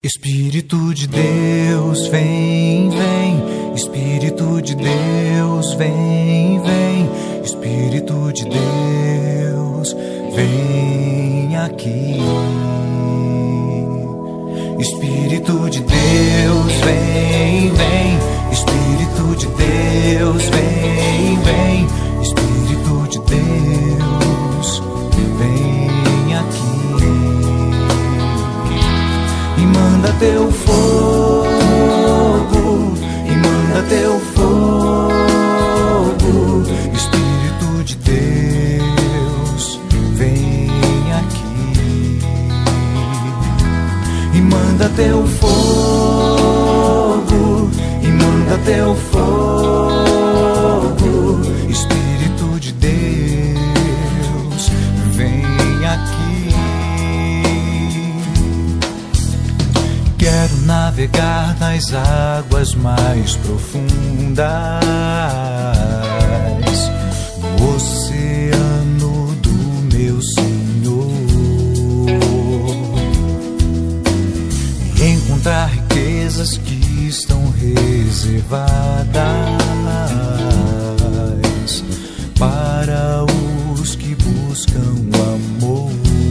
Espírito de Deus, vem, vem. Espírito de Deus, vem, vem. Espírito de Deus, vem aqui. Espírito de Deus, vem, vem. Espírito de Deus, vem, vem. Espírito de Deus, vem aqui. E manda teu fogo, e manda teu fogo. Espírito de Deus, vem aqui. E manda teu fogo, e manda teu fogo. Espírito de Deus, vem aqui. Quero navegar nas águas mais profundas, no oceano do meu Senhor, e encontrar riquezas que estão reservadas para os que buscam amor.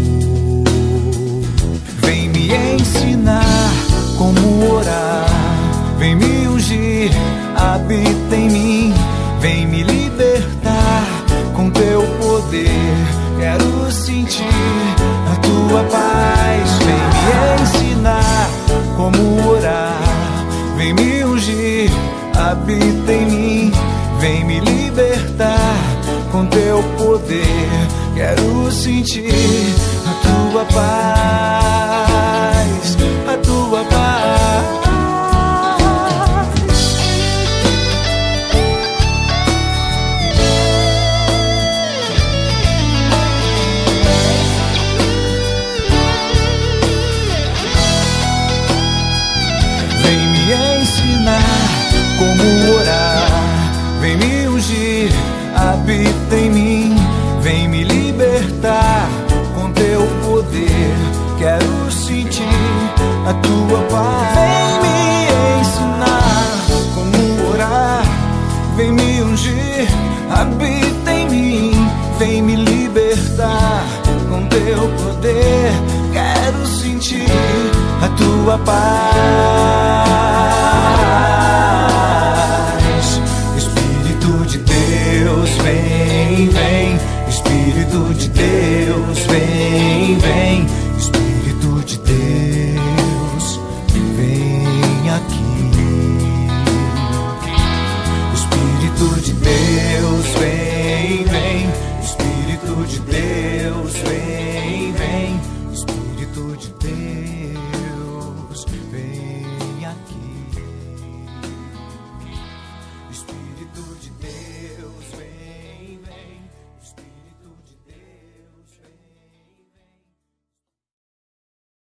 Vem me ensinar como orar, vem me ungir, habita em mim, vem me libertar com teu poder. Quero sentir a tua paz. Vem me ensinar como orar, vem me ungir, habita em mim, vem me libertar com teu poder. Quero sentir a tua paz, a tua paz. Vem me ensinar como orar, vem me ungir, habita em mim, vem me libertar com teu poder. Quero sentir a tua paz. Vem me ensinar como orar, vem me ungir, habita em mim, vem me libertar com teu poder. Quero sentir a tua paz.